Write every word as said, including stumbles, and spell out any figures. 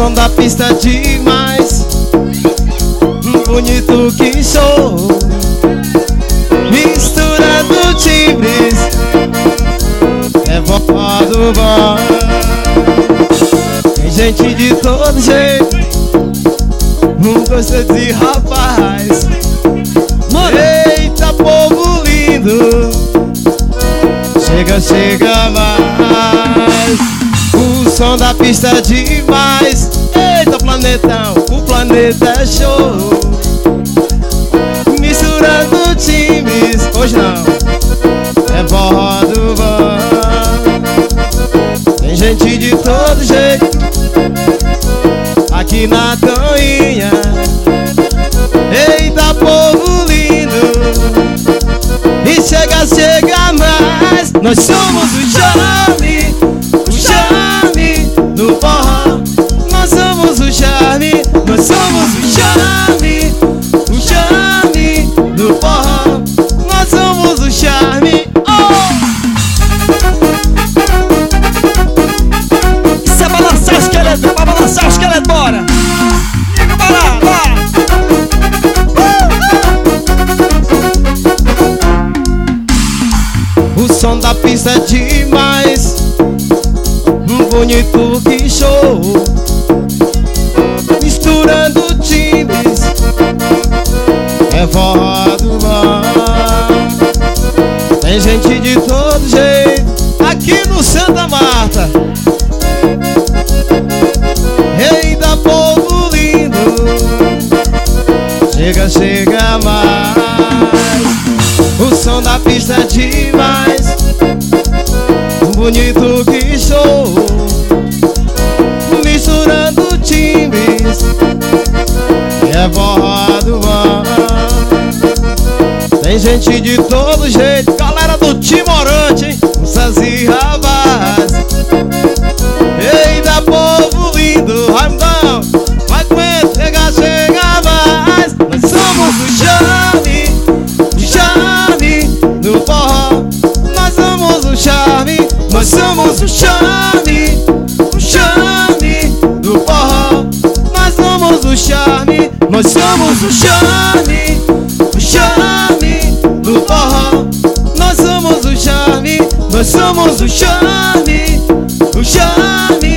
som da pista demais, bonito que sou, misturando timbres, é vovó do bom. Tem gente de todo jeito, um gosto de rapaz. Eita, povo lindo, chega, chega mais. O som da pista é demais. Eita, planetão, o planeta é show, misturando timbres. Hoje não, é forró do bom. Tem gente de todo jeito aqui na Toinha. Eita, povo lindo, e chega, chega mais. Nós somos o charme, o charme do forró. Nós somos o charme, nós somos o charme, o charme do forró. Nós somos o charme. Oh! Isso é balançar o esqueleto, é pra balançar o esqueleto, bora! Liga para lá, lá! O som da pista é demais, bonito que show, misturando timbres, é forró do bom. Tem gente de todo jeito aqui no Santa Marta. Eita, povo lindo, chega, chega mais. O som da pista é demais, bonito que sou, misturando timbres, é forró do bom. Tem gente de todo jeito, galera do Timorante, hein? Moças e rapazes. Eita, povo lindo, Raimundão, vai com ele, chega, chega mais. Nós somos o charme, o charme do forró. Nós somos o charme, nós somos o charme, o charme do forró. Nós somos o charme, nós somos o charme, o charme do forró. Nós somos o charme, nós somos o charme, o charme